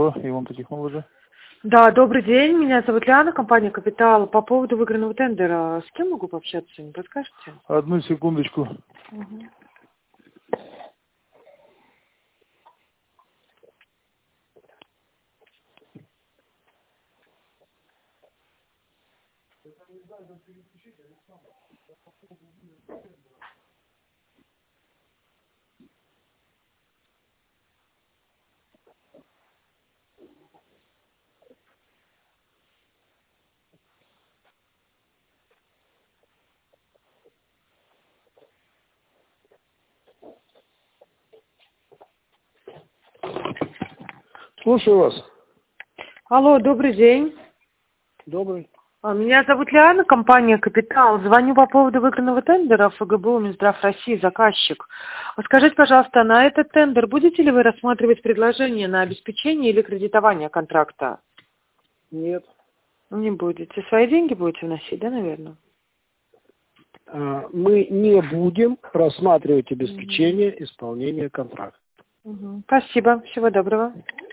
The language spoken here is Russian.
Алло, Иван Технологи. Да, добрый день. Меня зовут Лиана, компания «Капитал». По поводу выигранного тендера, с кем могу пообщаться, не подскажете? Одну секундочку. Угу. Слушаю вас. Алло, добрый день. Добрый. Меня зовут Лиана, компания «Капитал». Звоню по поводу выигранного тендера ФГБУ Минздрав России, заказчик. Скажите, пожалуйста, на этот тендер будете ли вы рассматривать предложение на обеспечение или кредитование контракта? Нет. Не будете. Свои деньги будете вносить, да, наверное? Мы не будем рассматривать обеспечение исполнения контракта. Спасибо. Всего доброго.